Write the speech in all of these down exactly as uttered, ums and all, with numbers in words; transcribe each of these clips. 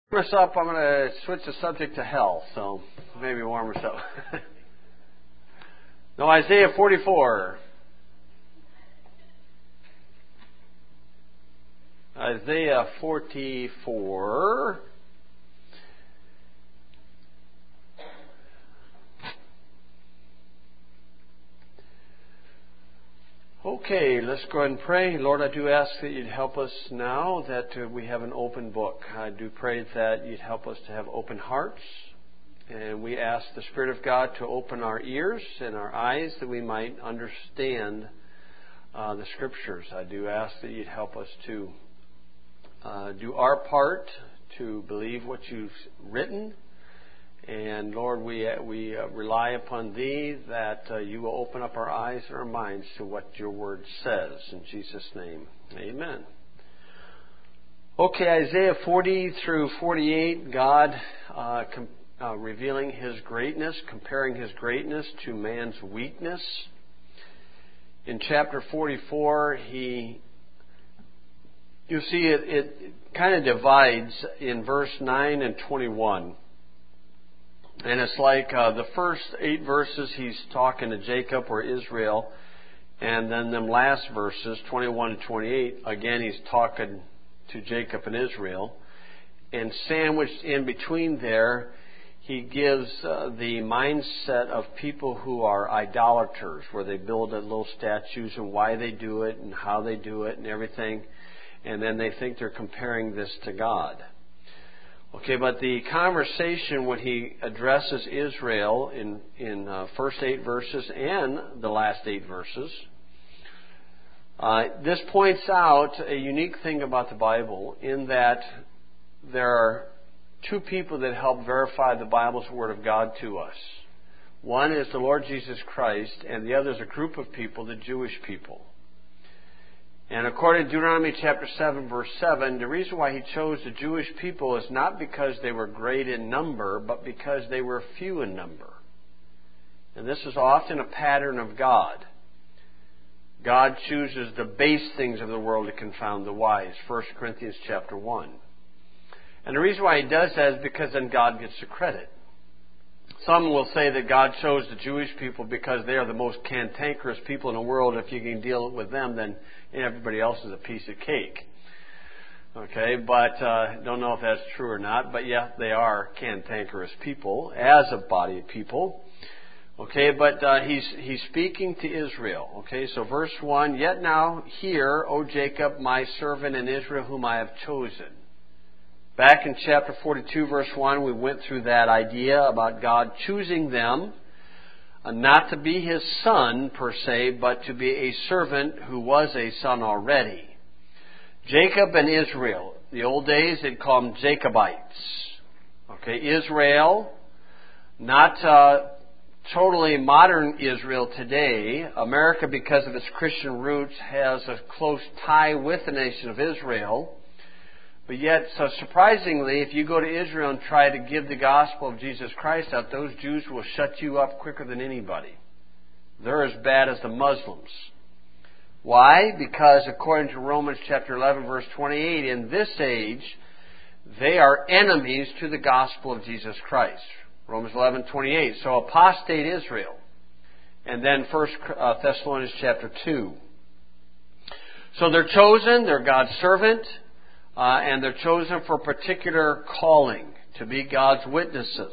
Warm us up. I'm going to switch the subject to hell, so maybe warm us up. No, Isaiah forty-four. Isaiah forty-four. Okay, let's go ahead and pray. Lord, I do ask that you'd help us now that uh, we have an open book. I do pray that you'd help us to have open hearts. And we ask the Spirit of God to open our ears and our eyes that we might understand uh, the Scriptures. I do ask that you'd help us to uh, do our part to believe what you've written. And Lord, we we uh, rely upon Thee that uh, you will open up our eyes and our minds to what your Word says. In Jesus' name, amen. Okay, Isaiah forty through forty-eight, God uh, com- uh, revealing His greatness, comparing His greatness to man's weakness. In chapter forty-four, He, you see it, it kind of divides in verse nine and twenty-one. And it's like uh, the first eight verses he's talking to Jacob or Israel, and then them last verses, twenty-one and twenty-eight, again he's talking to Jacob and Israel. And sandwiched in between there, he gives uh, the mindset of people who are idolaters, where they build little statues and why they do it and how they do it and everything. And then they think they're comparing this to God. Okay, but the conversation when he addresses Israel in in uh, first eight verses and the last eight verses, uh, this points out a unique thing about the Bible in that there are two people that help verify the Bible's Word of God to us. One is the Lord Jesus Christ, and the other is a group of people, the Jewish people. And according to Deuteronomy chapter seven, verse seven, the reason why he chose the Jewish people is not because they were great in number, but because they were few in number. And this is often a pattern of God. God chooses the base things of the world to confound the wise. First Corinthians chapter one. And the reason why he does that is because then God gets the credit. Some will say that God chose the Jewish people because they are the most cantankerous people in the world. If you can deal with them, then everybody else is a piece of cake. Okay, but uh, don't know if that's true or not. But yeah, they are cantankerous people as a body of people. Okay, but uh, he's he's speaking to Israel. Okay, so verse one: Yet now hear, O Jacob, my servant, and Israel, whom I have chosen. Back in chapter forty-two, verse one, we went through that idea about God choosing them, uh, not to be His son, per se, but to be a servant who was a son already. Jacob and Israel. The old days, they'd call them Jacobites. Okay, Israel, not uh, totally modern Israel today. America, because of its Christian roots, has a close tie with the nation of Israel. But yet, so surprisingly, if you go to Israel and try to give the gospel of Jesus Christ out, those Jews will shut you up quicker than anybody. They're as bad as the Muslims. Why? Because according to Romans chapter eleven, verse twenty-eight, in this age, they are enemies to the gospel of Jesus Christ. Romans eleven, twenty-eight. So apostate Israel. And then First Thessalonians chapter two. So they're chosen, they're God's servant. Uh, and they're chosen for a particular calling, to be God's witnesses.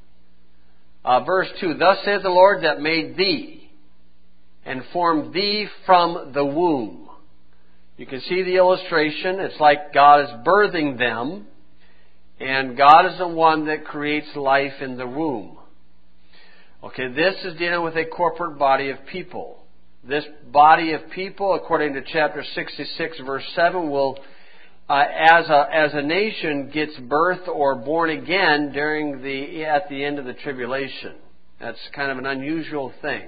Uh, verse two, Thus saith the Lord that made thee, and formed thee from the womb. You can see the illustration. It's like God is birthing them, and God is the one that creates life in the womb. Okay, this is dealing with a corporate body of people. This body of people, according to chapter sixty-six, verse seven, will Uh, as a as a nation gets birth or born again during the at the end of the tribulation. That's kind of an unusual thing.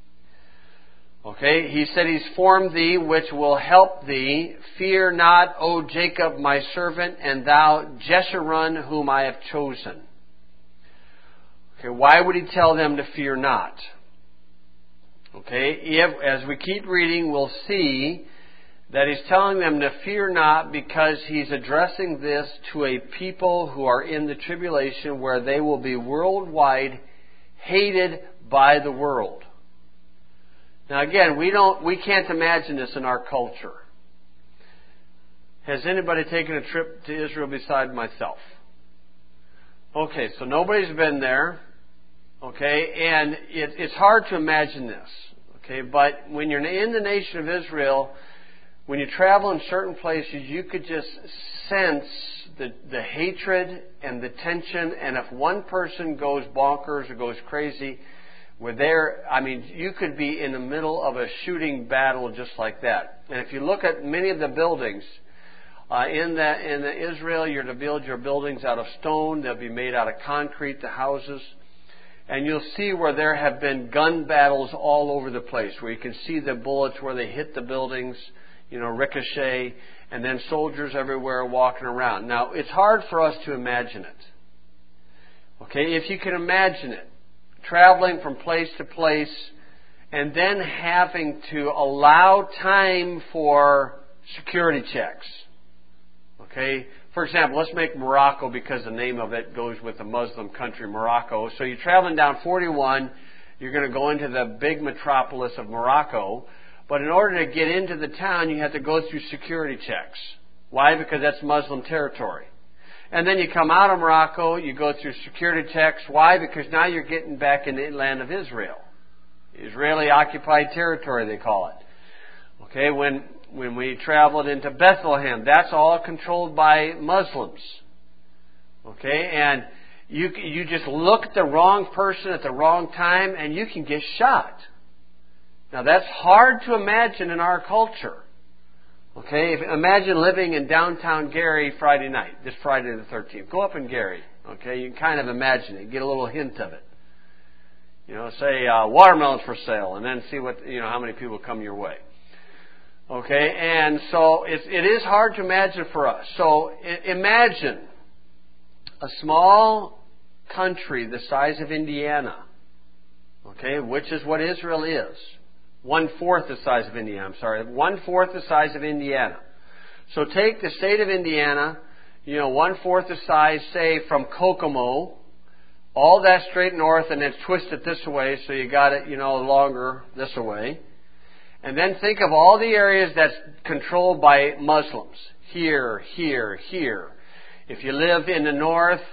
Okay, he said he's formed thee, which will help thee. Fear not, O Jacob, my servant, and thou Jeshurun, whom I have chosen. Okay, why would he tell them to fear not? Okay, if as we keep reading, we'll see that he's telling them to fear not, because he's addressing this to a people who are in the tribulation, where they will be worldwide hated by the world. Now again, we don't, we can't imagine this in our culture. Has anybody taken a trip to Israel beside myself? Okay, so nobody's been there. Okay, and it, it's hard to imagine this. Okay, but when you're in the nation of Israel, when you travel in certain places, you could just sense the, the hatred and the tension. And if one person goes bonkers or goes crazy, we're there. I mean, you could be in the middle of a shooting battle just like that. And if you look at many of the buildings uh, in the in the Israel, you're to build your buildings out of stone. They'll be made out of concrete, the houses. And you'll see where there have been gun battles all over the place, where you can see the bullets where they hit the buildings, you know, ricochet, and then soldiers everywhere walking around. Now, it's hard for us to imagine it. Okay, if you can imagine it, traveling from place to place, and then having to allow time for security checks. Okay, for example, let's make Morocco, because the name of it goes with the Muslim country, Morocco. So you're traveling down forty-one, you're going to go into the big metropolis of Morocco, but in order to get into the town, you have to go through security checks. Why? Because that's Muslim territory. And then you come out of Morocco, you go through security checks. Why? Because now you're getting back in the land of Israel. Israeli occupied territory, they call it. Okay, when when we traveled into Bethlehem, that's all controlled by Muslims. Okay, and you you just look at the wrong person at the wrong time and you can get shot. Now that's hard to imagine in our culture. Okay, if, imagine living in downtown Gary Friday night, this Friday the thirteenth. Go up in Gary. Okay, you can kind of imagine it, get a little hint of it. You know, say uh, watermelons for sale, and then see what you know how many people come your way. Okay, and so it, it is hard to imagine for us. So I, imagine a small country the size of Indiana, okay, which is what Israel is. One-fourth the size of Indiana, I'm sorry. One-fourth the size of Indiana. So take the state of Indiana, you know, one-fourth the size, say, from Kokomo, all that straight north, and then twist it this way, so you got it, you know, longer this way. And then think of all the areas that's controlled by Muslims. Here, here, here. If you live in the north,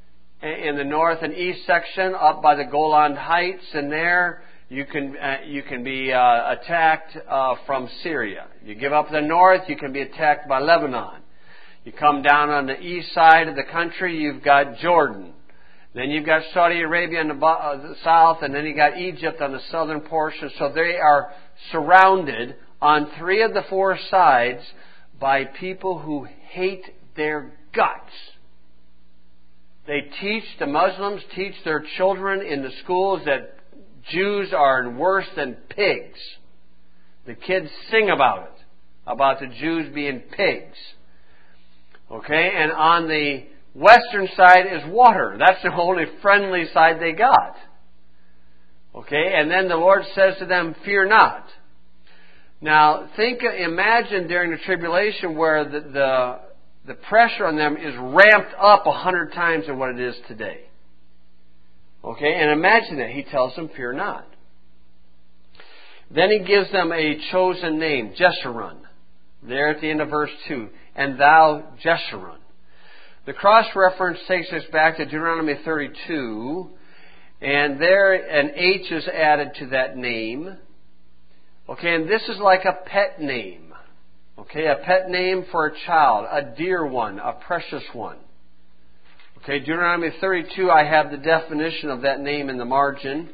in the north and east section, up by the Golan Heights, and there you can uh, you can be uh, attacked uh, from Syria. You give up the north, you can be attacked by Lebanon. You come down on the east side of the country, you've got Jordan. Then you've got Saudi Arabia in the, bo- uh, the south, and then you got Egypt on the southern portion. So they are surrounded on three of the four sides by people who hate their guts. They teach, the Muslims teach their children in the schools that Jews are worse than pigs. The kids sing about it, about the Jews being pigs. Okay, and on the western side is water. That's the only friendly side they got. Okay, and then the Lord says to them, fear not. Now, think, imagine during the tribulation where the, the, the pressure on them is ramped up a hundred times than what it is today. Okay, and imagine that. He tells them, fear not. Then he gives them a chosen name, Jeshurun. There at the end of verse two. And thou, Jeshurun. The cross-reference takes us back to Deuteronomy thirty-two. And there an H is added to that name. Okay, and this is like a pet name. Okay, a pet name for a child, a dear one, a precious one. Okay, Deuteronomy thirty-two, I have the definition of that name in the margin.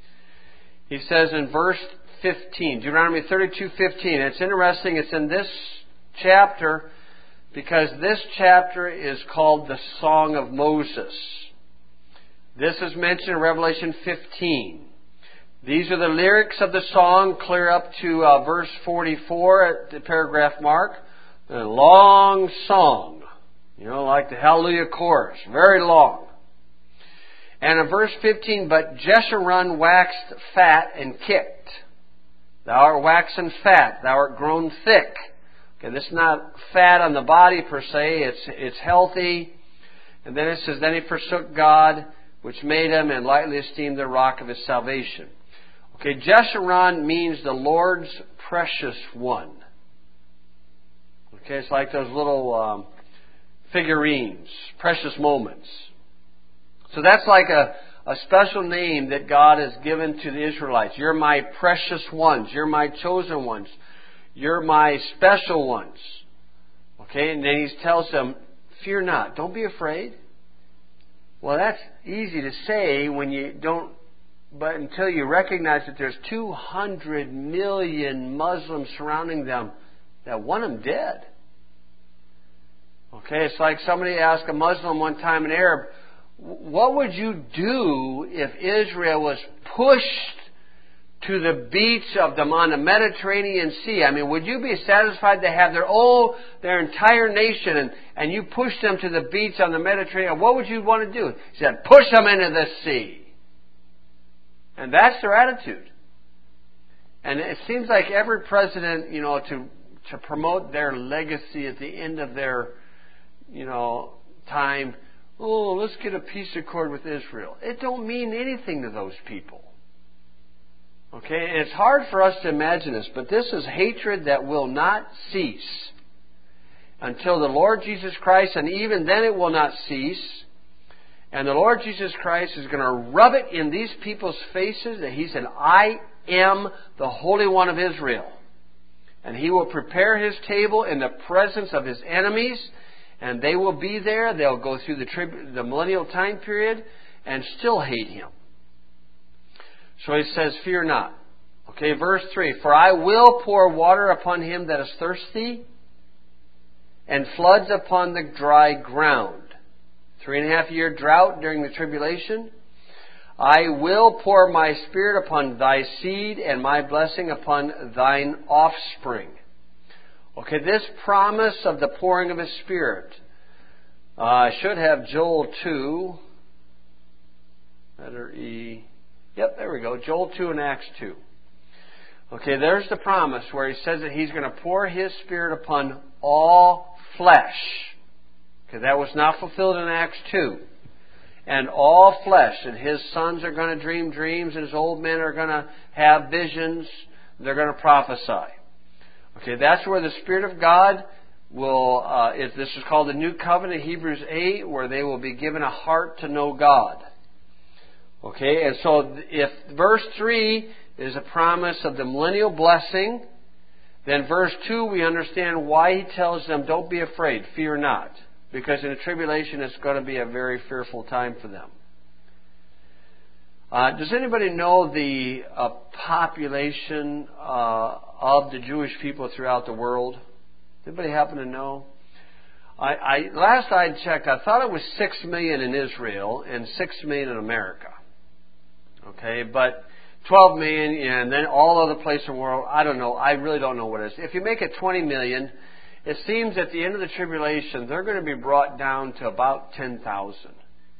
He says in verse fifteen, Deuteronomy thirty-two fifteen. It's interesting, it's in this chapter because this chapter is called the Song of Moses. This is mentioned in Revelation fifteen. These are the lyrics of the song, clear up to uh, verse forty-four at the paragraph mark. A long song, you know, like the Hallelujah chorus, very long. And in verse fifteen, but Jeshurun waxed fat and kicked. Thou art waxen fat, thou art grown thick. Okay, this is not fat on the body per se. It's it's healthy. And then it says, then he forsook God, which made him, and lightly esteemed the rock of his salvation. Okay, Jeshurun means the Lord's precious one. Okay, it's like those little um, figurines, precious moments. So that's like a, a special name that God has given to the Israelites. You're my precious ones. You're my chosen ones. You're my special ones. Okay, and then he tells them, fear not. Don't be afraid. Well, that's easy to say when you don't, but until you recognize that there's two hundred million Muslims surrounding them that want them dead. Okay, it's like somebody asked a Muslim one time, an Arab, what would you do if Israel was pushed to the beach of them on the Mediterranean Sea? I mean, would you be satisfied to have their whole, their entire nation, and, and you push them to the beach on the Mediterranean? What would you want to do? He said, push them into the sea. And that's their attitude. And it seems like every president, you know, to to promote their legacy at the end of their, you know, time, oh, let's get a peace accord with Israel. It don't mean anything to those people. Okay, and it's hard for us to imagine this, but this is hatred that will not cease until the Lord Jesus Christ, and even then it will not cease. And the Lord Jesus Christ is going to rub it in these people's faces that He said, I am the Holy One of Israel. And He will prepare His table in the presence of His enemies, and they will be there. They'll go through the, trib- the millennial time period and still hate Him. So He says, fear not. Okay, verse three. For I will pour water upon him that is thirsty, and floods upon the dry ground. Three and a half year drought during the tribulation. I will pour my Spirit upon thy seed, and my blessing upon thine offspring. Okay, this promise of the pouring of His Spirit. Uh, I should have Joel two. Letter E. Yep, there we go. Joel two and Acts two. Okay, there's the promise where He says that He's going to pour His Spirit upon all flesh. Okay, that was not fulfilled in Acts two. And all flesh, and His sons are going to dream dreams, and His old men are going to have visions. They're going to prophesy. Okay, that's where the Spirit of God will, uh, is, this is called the New Covenant, Hebrews eight, where they will be given a heart to know God. Okay, and so if verse three is a promise of the millennial blessing, then verse two we understand why He tells them, don't be afraid, fear not. Because in the tribulation it's going to be a very fearful time for them. Uh, does anybody know the uh, population uh, of the Jewish people throughout the world? Anybody happen to know? I, I last I checked, I thought it was six million in Israel and six million in America. Okay, but twelve million, and then all other places in the world, I don't know. I really don't know what it is. If you make it twenty million, it seems at the end of the tribulation, they're going to be brought down to about ten thousand.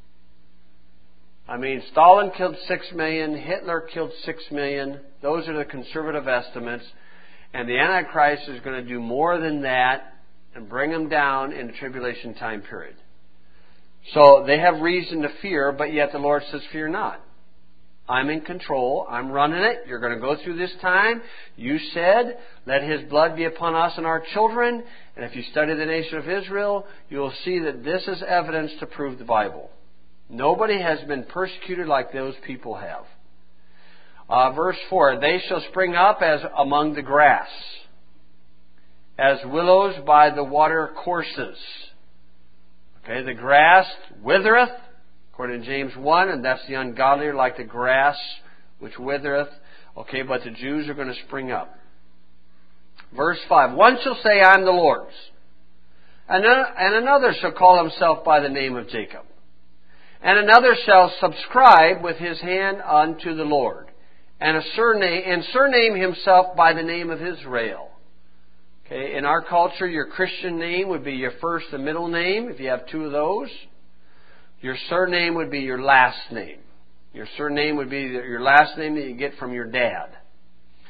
I mean, Stalin killed six million, Hitler killed six million. Those are the conservative estimates. And the Antichrist is going to do more than that and bring them down in the tribulation time period. So they have reason to fear, but yet the Lord says, fear not. I'm in control. I'm running it. You're going to go through this time. You said, let His blood be upon us and our children. And if you study the nation of Israel, you will see that this is evidence to prove the Bible. Nobody has been persecuted like those people have. Uh, verse four, they shall spring up as among the grass, as willows by the water courses. Okay, the grass withereth, according to James one, and that's the ungodly are like the grass which withereth. Okay, but the Jews are going to spring up. Verse five, one shall say, I am the Lord's. And another shall call himself by the name of Jacob. And another shall subscribe with his hand unto the Lord. And a surname, and surname himself by the name of Israel. Okay, in our culture, your Christian name would be your first and middle name, if you have two of those. Your surname would be your last name. Your surname would be your last name that you get from your dad.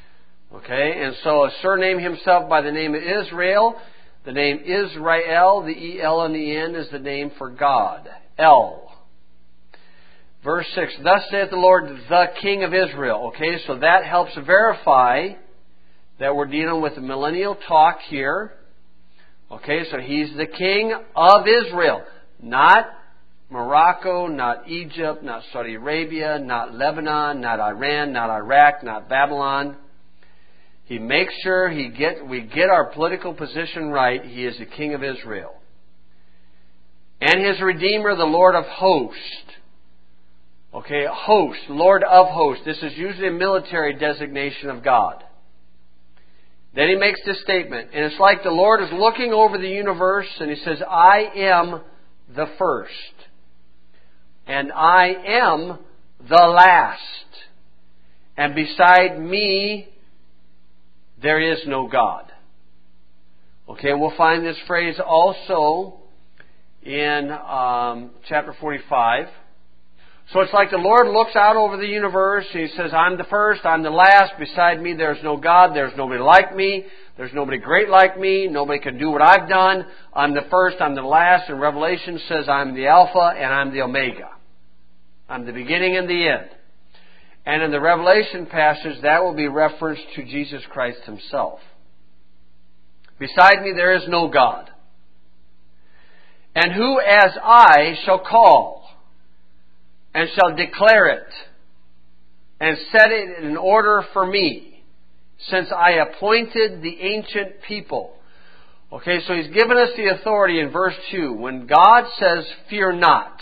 Okay, and so surname himself by the name of Israel. The name Israel, the E L in the end, is the name for God. El. Verse six, thus saith the Lord, the King of Israel. Okay, so that helps verify that we're dealing with a millennial talk here. Okay, so He's the King of Israel. Not Morocco, not Egypt, not Saudi Arabia, not Lebanon, not Iran, not Iraq, not Babylon. He makes sure he get, we get our political position right. He is the King of Israel. And His Redeemer, the Lord of hosts. Okay, host, Lord of hosts. This is usually a military designation of God. Then He makes this statement. And it's like the Lord is looking over the universe and He says, I am the first. And I am the last. And beside me, there is no God. Okay, we'll find this phrase also in um, chapter forty-five. So it's like the Lord looks out over the universe and He says, I'm the first, I'm the last, beside me there's no God, there's nobody like me, there's nobody great like me, nobody can do what I've done, I'm the first, I'm the last, and Revelation says I'm the Alpha and I'm the Omega. I'm the beginning and the end. And in the Revelation passage, that will be referenced to Jesus Christ Himself. Beside me there is no God. And who as I shall call, and shall declare it, and set it in order for me, since I appointed the ancient people. Okay, so He's given us the authority in verse two. When God says, fear not.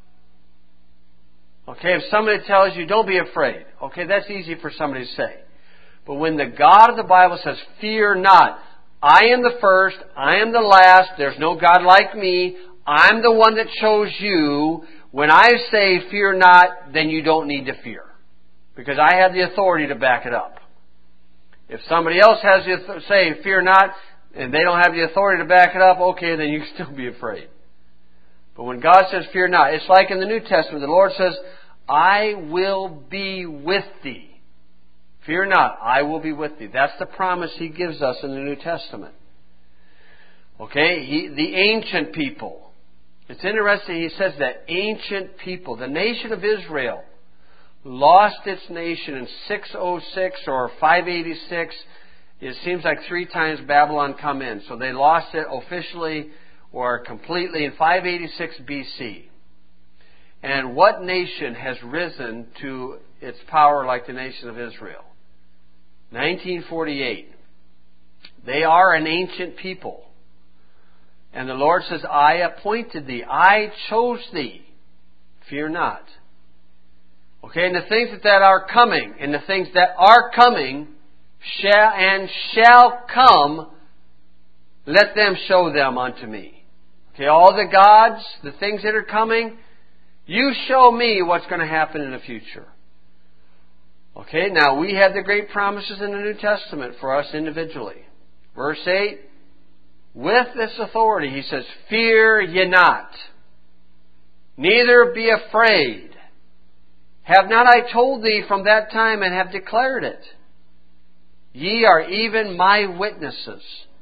Okay, if somebody tells you, don't be afraid. Okay, that's easy for somebody to say. But when the God of the Bible says, fear not. I am the first. I am the last. There's no God like me. I'm the one that chose you. When I say fear not, then you don't need to fear. Because I have the authority to back it up. If somebody else has to say fear not, and they don't have the authority to back it up, okay, then you can still be afraid. But when God says fear not, it's like in the New Testament, the Lord says, I will be with thee. Fear not, I will be with thee. That's the promise He gives us in the New Testament. Okay, he, the ancient people. It's interesting, He says that ancient people, the nation of Israel, lost its nation in six oh six or five eighty-six. It seems like three times Babylon come in. So they lost it officially or completely in five eighty-six B C. And what nation has risen to its power like the nation of Israel? nineteen forty-eight. They are an ancient people. And the Lord says, I appointed thee. I chose thee. Fear not. Okay, and the things that, that are coming, and the things that are coming, shall and shall come, let them show them unto me. Okay, all the gods, the things that are coming, you show me what's going to happen in the future. Okay, now we have the great promises in the New Testament for us individually. Verse eight, with this authority, He says, fear ye not, neither be afraid. Have not I told thee from that time and have declared it? Ye are even my witnesses.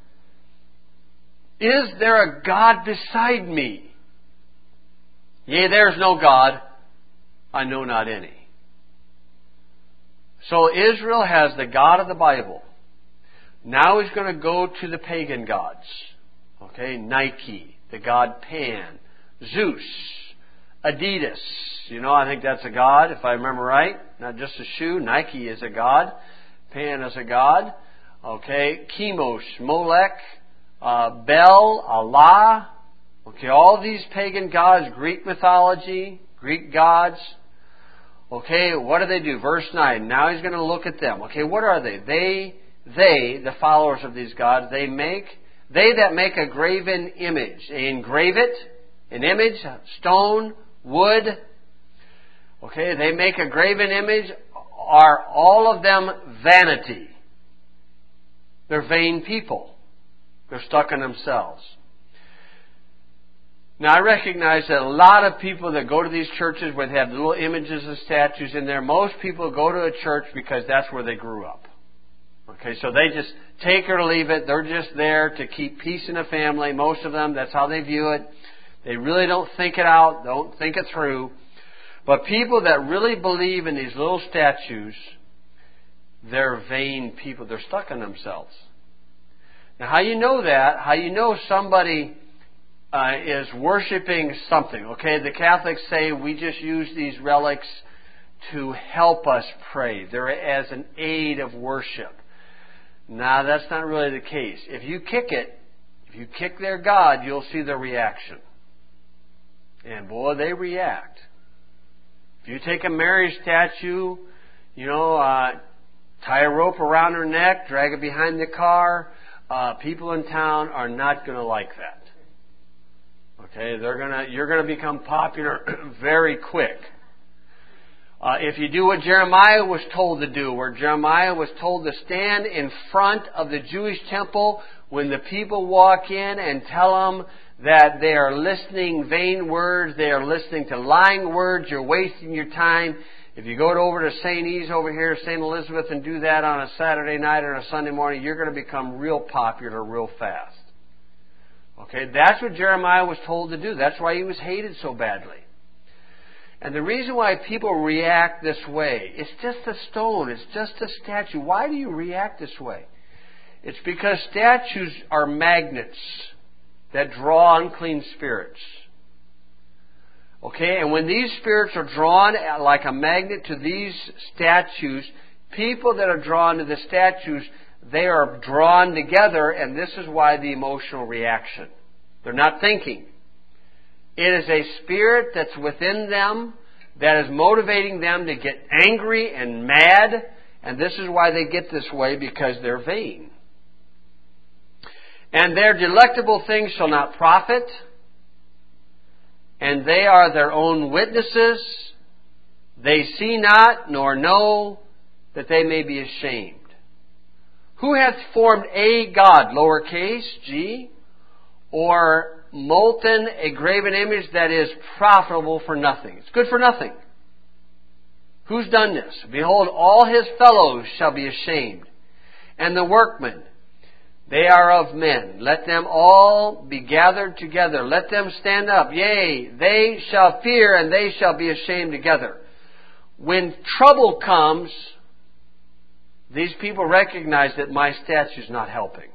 Is there a God beside me? Yea, there is no God, I know not any. So Israel has the God of the Bible. Now He's going to go to the pagan gods. Okay, Nike, the god Pan, Zeus, Adidas. You know, I think that's a god, if I remember right. Not just a shoe. Nike is a god. Pan is a god. Okay, Chemosh, Molech, uh, Bel, Allah. Okay, all these pagan gods, Greek mythology, Greek gods. Okay, what do they do? Verse nine. Now He's going to look at them. Okay, what are they? They, they, the followers of these gods, they make, they that make a graven image. They engrave it, an image, stone, wood. Okay, they make a graven image. Are all of them vanity? They're vain people. They're stuck in themselves. Now, I recognize that a lot of people that go to these churches where they have little images and statues in there, most people go to a church because that's where they grew up. Okay, so they just take it or leave it. They're just there to keep peace in the family. Most of them, that's how they view it. They really don't think it out, don't think it through. But people that really believe in these little statues, they're vain people. They're stuck in themselves. Now, how you know that, how you know somebody uh, is worshiping something, okay? The Catholics say we just use these relics to help us pray. They're as an aid of worship. Now, that's not really the case. If you kick it, if you kick their God, you'll see their reaction. And boy, they react. If you take a Mary statue, you know, uh, tie a rope around her neck, drag it behind the car, uh, people in town are not going to like that. Okay, they're gonna, you're going to become popular very quick. Uh, if you do what Jeremiah was told to do, where Jeremiah was told to stand in front of the Jewish temple when the people walk in and tell them that they are listening vain words, they are listening to lying words, you're wasting your time. If you go over to Saint E's over here, Saint Elizabeth, and do that on a Saturday night or a Sunday morning, you're going to become real popular real fast. Okay, that's what Jeremiah was told to do. That's why he was hated so badly. And the reason why people react this way, it's just a stone, it's just a statue. Why do you react this way? It's because statues are magnets that draw unclean spirits. Okay, and when these spirits are drawn like a magnet to these statues, people that are drawn to the statues, they are drawn together, and this is why the emotional reaction. They're not thinking. It is a spirit that's within them that is motivating them to get angry and mad, and this is why they get this way, because they're vain. And their delectable things shall not profit, and they are their own witnesses. They see not nor know that they may be ashamed. Who hath formed a God, lowercase g, or molten a graven image that is profitable for nothing? It's good for nothing. Who's done this? Behold, all his fellows shall be ashamed. And the workmen, they are of men. Let them all be gathered together. Let them stand up. Yea, they shall fear, and they shall be ashamed together. When trouble comes, these people recognize that my statue is not helping.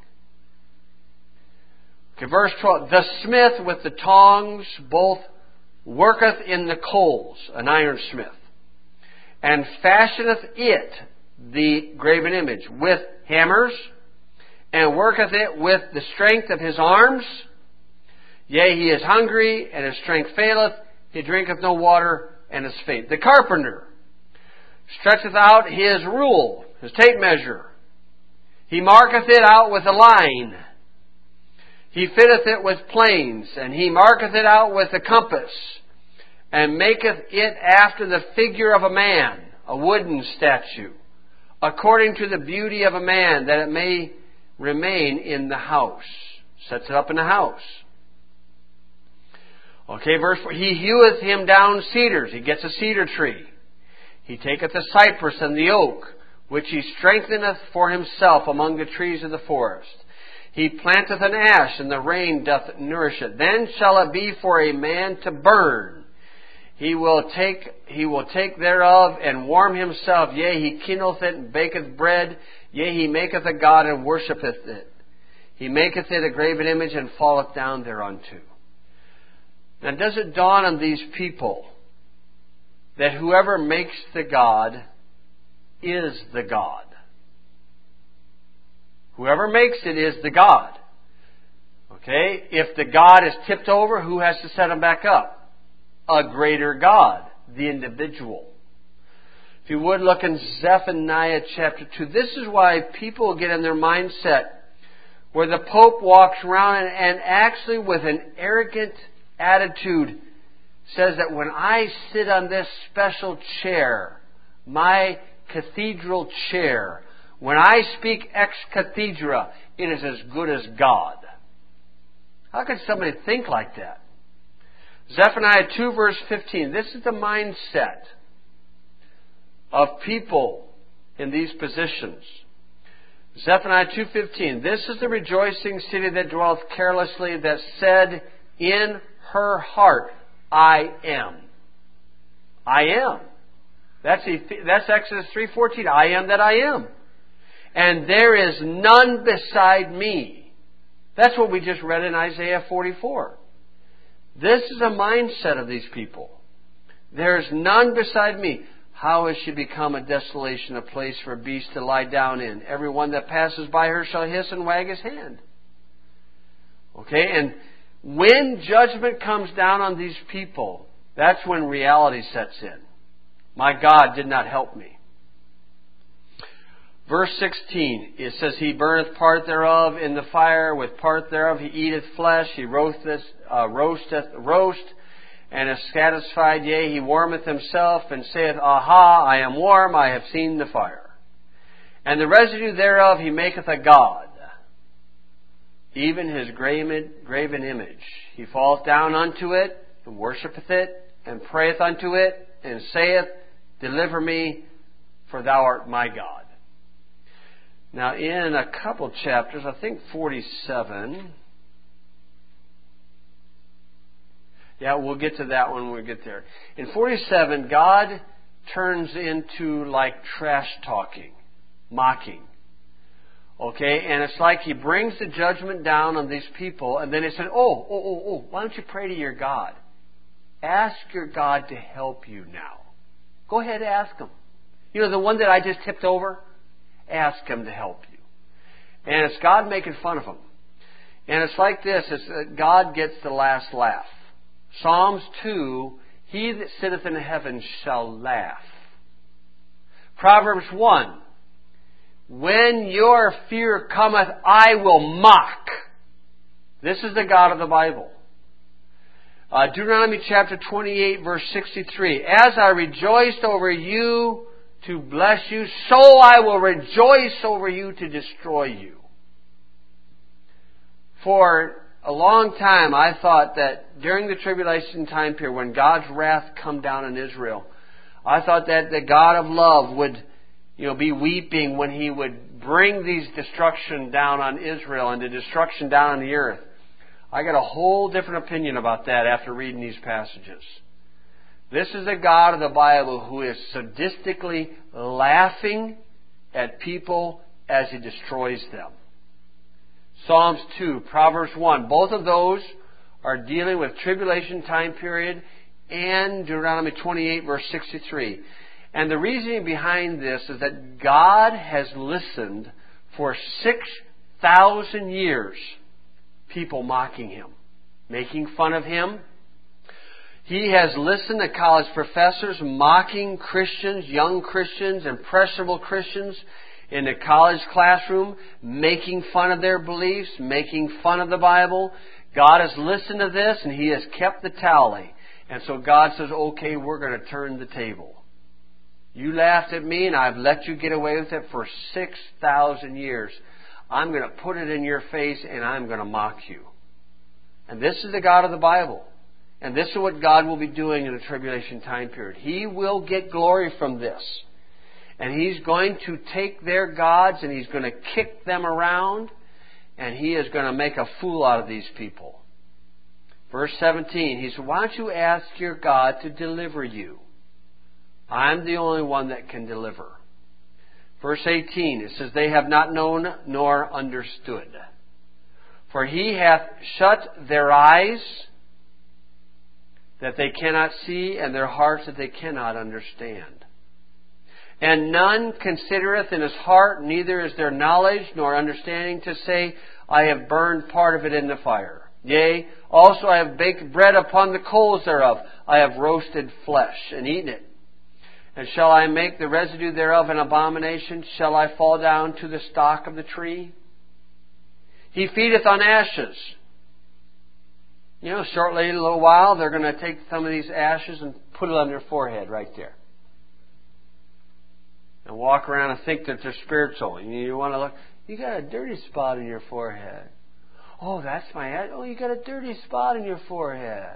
Okay, verse twelve. The smith with the tongs both worketh in the coals, an ironsmith, and fashioneth it, the graven image, with hammers, and worketh it with the strength of his arms. Yea, he is hungry, and his strength faileth. He drinketh no water, and is faint. The carpenter stretcheth out his rule, his tape measure. He marketh it out with a line. He fitteth it with planes, and he marketh it out with a compass, and maketh it after the figure of a man, a wooden statue, according to the beauty of a man, that it may remain in the house. Sets it up in the house. Okay, verse four. He heweth him down cedars. He gets a cedar tree. He taketh the cypress and the oak, which he strengtheneth for himself among the trees of the forest. He planteth an ash, and the rain doth nourish it. Then shall it be for a man to burn. He will take, he will take thereof and warm himself. Yea, he kindleth it and baketh bread. Yea, he maketh a god and worshipeth it. He maketh it a graven image and falleth down thereunto. Now, does it dawn on these people that whoever makes the god is the god? Whoever makes it is the god. Okay? If the god is tipped over, who has to set him back up? A greater God, the individual. If you would look in Zephaniah chapter two, this is why people get in their mindset where the Pope walks around and, and actually with an arrogant attitude says that when I sit on this special chair, my cathedral chair, when I speak ex cathedra, it is as good as God. How could somebody think like that? Zephaniah two verse fifteen. This is the mindset of people in these positions. Zephaniah two fifteen. This is the rejoicing city that dwelleth carelessly, that said in her heart, I am. I am. That's, that's Exodus three fourteen. I am that I am. And there is none beside me. That's what we just read in Isaiah forty-four. This is a mindset of these people. There is none beside me. How has she become a desolation, a place for beasts to lie down in? Every one that passes by her shall hiss and wag his hand. Okay, and when judgment comes down on these people, that's when reality sets in. My God did not help me. Verse sixteen, it says, He burneth part thereof in the fire, with part thereof he eateth flesh, he roasteth, uh, roasteth roast, and is satisfied, yea, he warmeth himself, and saith, Aha, I am warm, I have seen the fire. And the residue thereof he maketh a god, even his graven, graven image. He falleth down unto it, and worshippeth it, and prayeth unto it, and saith, Deliver me, for thou art my God. Now, in a couple chapters, I think forty-seven. Yeah, we'll get to that when we get there. In forty-seven, God turns into like trash talking, mocking. Okay, and it's like He brings the judgment down on these people, and then He said, oh, oh, oh, oh, why don't you pray to your God? Ask your God to help you now. Go ahead and ask Him. You know, the one that I just tipped over? Ask Him to help you. And it's God making fun of them. And it's like this, it's that God gets the last laugh. Psalms two, He that sitteth in heaven shall laugh. Proverbs one, when your fear cometh, I will mock. This is the God of the Bible. Uh, Deuteronomy chapter twenty-eight, verse sixty-three. As I rejoiced over you to bless you, so I will rejoice over you to destroy you. For a long time I thought that during the tribulation time period, when God's wrath come down on Israel, I thought that the God of love would, you know, be weeping when He would bring these destruction down on Israel and the destruction down on the earth. I got a whole different opinion about that after reading these passages. This is the God of the Bible who is sadistically laughing at people as He destroys them. Psalms two, Proverbs one, both of those are dealing with tribulation time period, and Deuteronomy twenty-eight, verse sixty-three. And the reasoning behind this is that God has listened for six thousand years, people mocking Him, making fun of Him. He has listened to college professors mocking Christians, young Christians, impressionable Christians in the college classroom, making fun of their beliefs, making fun of the Bible. God has listened to this and He has kept the tally. And so God says, okay, we're going to turn the table. You laughed at me and I've let you get away with it for six thousand years. I'm going to put it in your face and I'm going to mock you. And this is the God of the Bible. And this is what God will be doing in the tribulation time period. He will get glory from this. And He's going to take their gods and He's going to kick them around. And He is going to make a fool out of these people. Verse seventeen, He said, why don't you ask your God to deliver you? I'm the only one that can deliver. Verse eighteen, it says, they have not known nor understood. For He hath shut their eyes that they cannot see, and their hearts that they cannot understand. And none considereth in his heart, neither is there knowledge nor understanding to say, I have burned part of it in the fire. Yea, also I have baked bread upon the coals thereof. I have roasted flesh and eaten it. And shall I make the residue thereof an abomination? Shall I fall down to the stock of the tree? He feedeth on ashes. You know, shortly, in a little while, they're going to take some of these ashes and put it on their forehead right there. And walk around and think that they're spiritual. And you want to look, you got a dirty spot in your forehead. Oh, that's my head. Oh, you got a dirty spot in your forehead.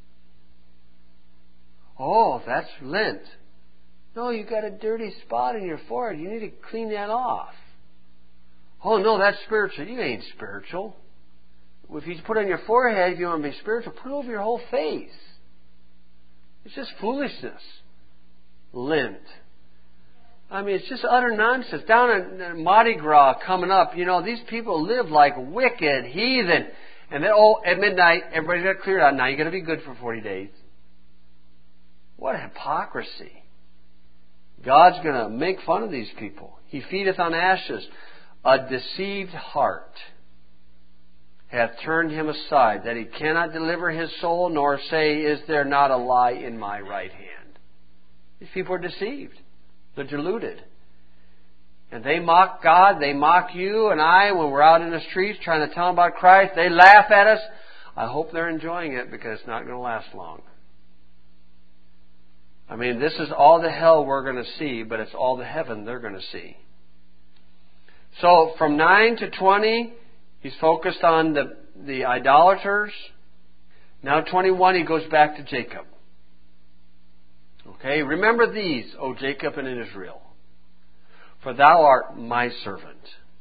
Oh, that's lint. No, you got a dirty spot in your forehead. You need to clean that off. Oh, no, that's spiritual. You ain't spiritual. If you put it on your forehead, if you want to be spiritual, put it over your whole face. It's just foolishness. Lent. I mean, it's just utter nonsense. Down in Mardi Gras coming up, you know, these people live like wicked heathen. And then, oh, at midnight, everybody's got to clear out. Now you've got to be good for forty days. What hypocrisy. God's going to make fun of these people. He feedeth on ashes. A deceived heart hath turned him aside, that he cannot deliver his soul, nor say, is there not a lie in my right hand? These people are deceived. They're deluded. And they mock God, they mock you and I when we're out in the streets trying to tell them about Christ. They laugh at us. I hope they're enjoying it, because it's not going to last long. I mean, this is all the hell we're going to see, but it's all the heaven they're going to see. So from nine to twenty, he's focused on the, the idolaters. Now twenty-one, he goes back to Jacob. Okay, remember these, O Jacob and Israel, for thou art my servant.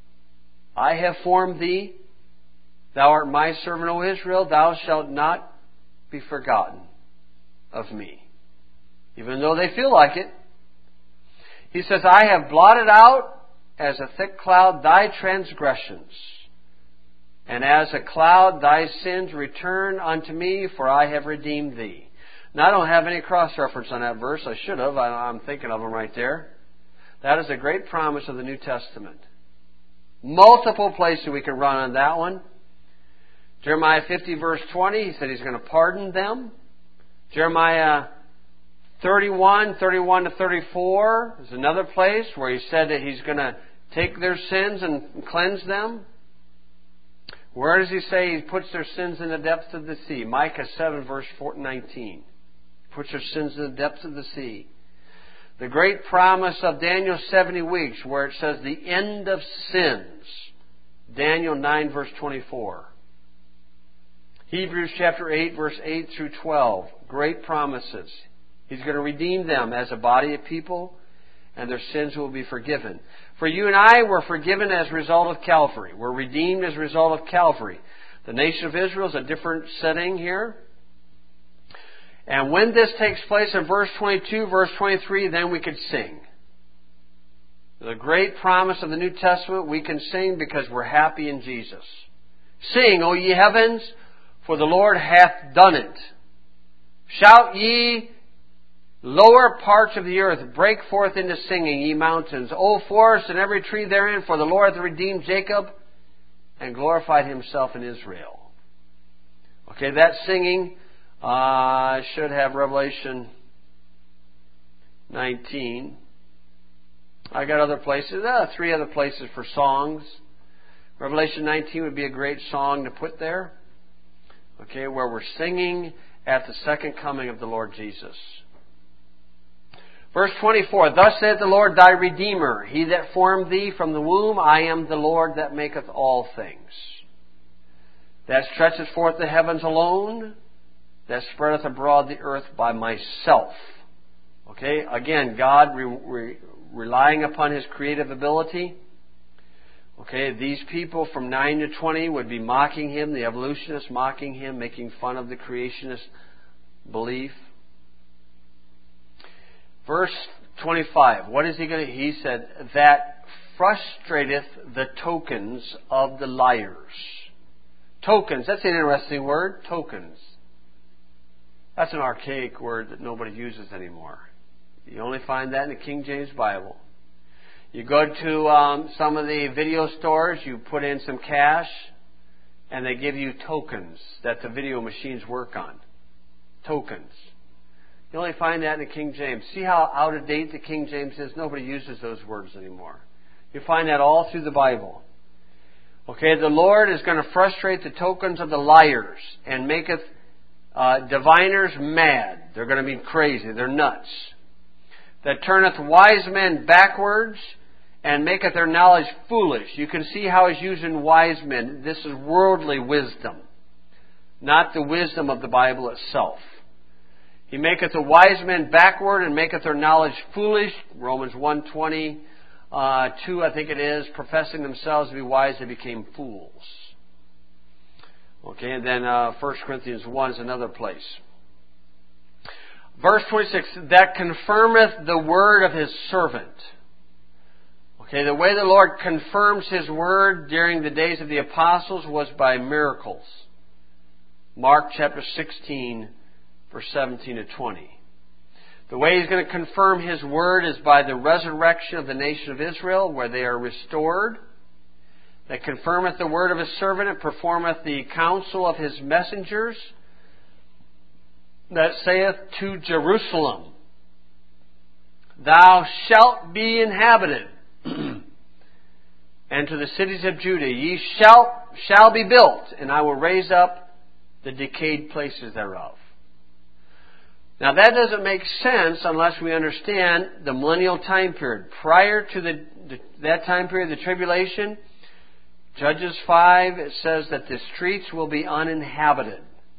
I have formed thee. Thou art my servant, O Israel. Thou shalt not be forgotten of me. Even though they feel like it. He says, I have blotted out as a thick cloud thy transgressions, and as a cloud thy sins return unto me, for I have redeemed thee. Now I don't have any cross-reference on that verse. I should have. I'm thinking of them right there. That is a great promise of the New Testament. Multiple places we can run on that one. Jeremiah fifty verse twenty, he said he's going to pardon them. Jeremiah thirty-one, thirty-one to thirty-four is another place where he said that he's going to take their sins and cleanse them. Where does he say he puts their sins in the depths of the sea? Micah seven verse nineteen. Puts their sins in the depths of the sea. The great promise of Daniel seventy weeks, where it says the end of sins. Daniel nine verse twenty-four. Hebrews chapter eight verse eight through twelve. Great promises. He's going to redeem them as a body of people, and their sins will be forgiven. For you and I were forgiven as a result of Calvary. We're redeemed as a result of Calvary. The nation of Israel is a different setting here. And when this takes place in verse twenty-two, verse twenty-three, then we could sing. The great promise of the New Testament, we can sing because we're happy in Jesus. Sing, O ye heavens, for the Lord hath done it. Shout ye, lower parts of the earth, break forth into singing, ye mountains. O forest and every tree therein, for the Lord hath redeemed Jacob and glorified himself in Israel. Okay, that singing uh, should have Revelation nineteen. I got other places. Uh, three other places for songs. Revelation nineteen would be a great song to put there. Okay, where we're singing at the second coming of the Lord Jesus. Verse twenty-four, Thus saith the Lord thy Redeemer, He that formed thee from the womb, I am the Lord that maketh all things. That stretcheth forth the heavens alone, that spreadeth abroad the earth by myself. Okay, again, God re- re- relying upon His creative ability. Okay, these people from nine to twenty would be mocking Him, the evolutionists mocking Him, making fun of the creationist belief. Verse twenty-five, what is he going to... He said, that frustrateth the tokens of the liars. Tokens, that's an interesting word, tokens. That's an archaic word that nobody uses anymore. You only find that in the King James Bible. You go to um, some of the video stores, you put in some cash, and they give you tokens that the video machines work on. Tokens. You only find that in the King James. See how out of date the King James is? Nobody uses those words anymore. You find that all through the Bible. Okay, the Lord is going to frustrate the tokens of the liars and maketh uh, diviners mad. They're going to be crazy. They're nuts. That turneth wise men backwards and maketh their knowledge foolish. You can see how he's using wise men. This is worldly wisdom, not the wisdom of the Bible itself. He maketh the wise men backward and maketh their knowledge foolish. Romans one twenty. Uh, uh, two, I think it is, professing themselves to be wise, they became fools. Okay, and then uh, First Corinthians one is another place. Verse twenty-six, that confirmeth the word of his servant. Okay, the way the Lord confirms His word during the days of the apostles was by miracles. Mark chapter sixteen, verse seventeen to twenty. The way He's going to confirm His word is by the resurrection of the nation of Israel, where they are restored. That confirmeth the word of His servant, and performeth the counsel of His messengers. That saith to Jerusalem, Thou shalt be inhabited. And to the cities of Judah, Ye shall, shall be built, and I will raise up the decayed places thereof. Now that doesn't make sense unless we understand the millennial time period. Prior to the, the, that time period, the tribulation, Judges five, it says that the streets will be uninhabited.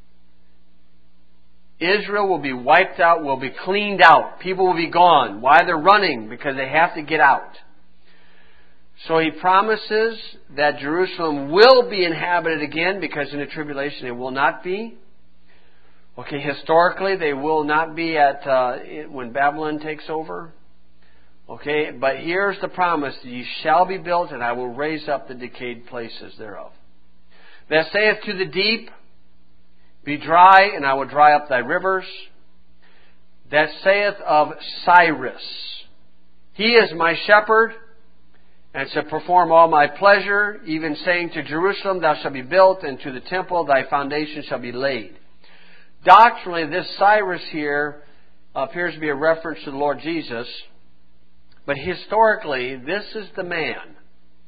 Israel will be wiped out, will be cleaned out. People will be gone. Why? They're running, because they have to get out. So He promises that Jerusalem will be inhabited again, because in the tribulation it will not be. Okay, historically they will not be at uh, when Babylon takes over. Okay, but here's the promise: Ye shall be built, and I will raise up the decayed places thereof. That saith to the deep, Be dry, and I will dry up thy rivers. That saith of Cyrus, He is my shepherd, and to perform all my pleasure, even saying to Jerusalem, Thou shalt be built, and to the temple thy foundation shall be laid. Doctrinally, this Cyrus here appears to be a reference to the Lord Jesus. But historically, this is the man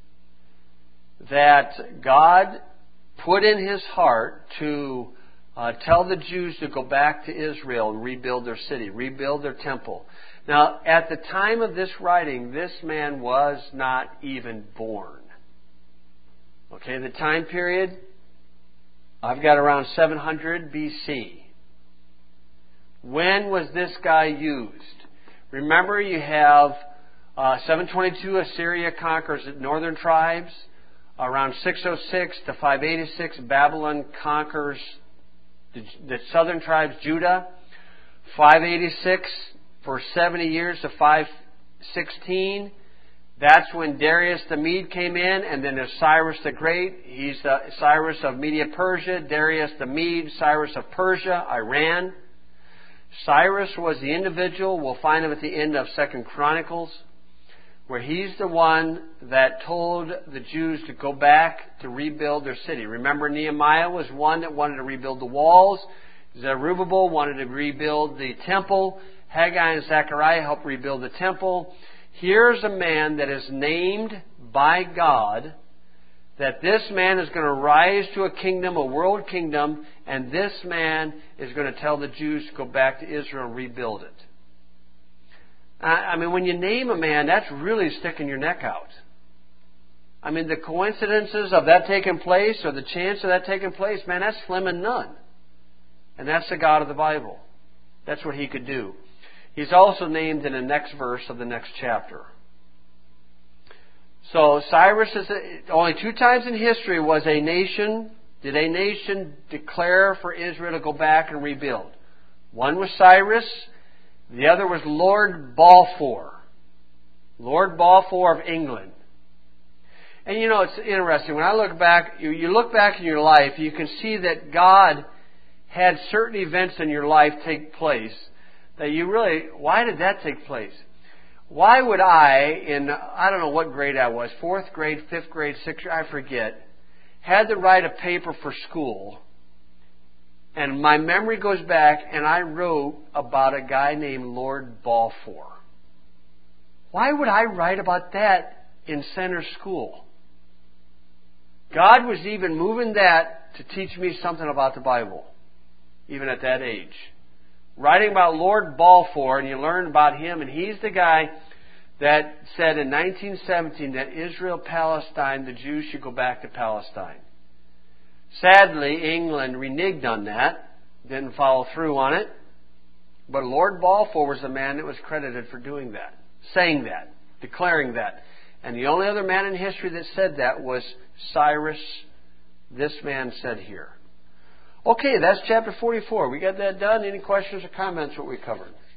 that God put in His heart to uh, tell the Jews to go back to Israel and rebuild their city, rebuild their temple. Now, at the time of this writing, this man was not even born. Okay, the time period, I've got around seven hundred B C. When was this guy used? Remember, you have uh, seven twenty-two, Assyria conquers the northern tribes. Around six oh six to five eighty-six, Babylon conquers the, the southern tribes, Judah. five eighty-six, for seventy years to five sixteen, that's when Darius the Mede came in, and then there's Cyrus the Great. He's the Cyrus of Media Persia, Darius the Mede, Cyrus of Persia, Iran. Cyrus was the individual, we'll find him at the end of Second Chronicles, where he's the one that told the Jews to go back to rebuild their city. Remember, Nehemiah was one that wanted to rebuild the walls. Zerubbabel wanted to rebuild the temple. Haggai and Zechariah helped rebuild the temple. Here's a man that is named by God, that this man is going to rise to a kingdom, a world kingdom, and this man is going to tell the Jews to go back to Israel and rebuild it. I mean, when you name a man, that's really sticking your neck out. I mean, the coincidences of that taking place, or the chance of that taking place, man, that's slim and none. And that's the God of the Bible. That's what He could do. He's also named in the next verse of the next chapter. So Cyrus is a, only two times in history was a nation, did a nation declare for Israel to go back and rebuild. One was Cyrus, the other was Lord Balfour. Lord Balfour of England. And you know, it's interesting, when I look back, you, you look back in your life, you can see that God had certain events in your life take place that you really, why did that take place? Why would I, in, I don't know what grade I was, fourth grade, fifth grade, sixth grade, I forget, had to write a paper for school, and my memory goes back, and I wrote about a guy named Lord Balfour. Why would I write about that in center school? God was even moving that to teach me something about the Bible, even at that age. Writing about Lord Balfour, and you learn about him, and he's the guy that said in nineteen seventeen that Israel, Palestine, the Jews should go back to Palestine. Sadly, England reneged on that, didn't follow through on it, but Lord Balfour was the man that was credited for doing that, saying that, declaring that. And the only other man in history that said that was Cyrus, this man said here. Okay, that's chapter forty-four. We got that done? Any questions or comments what we covered?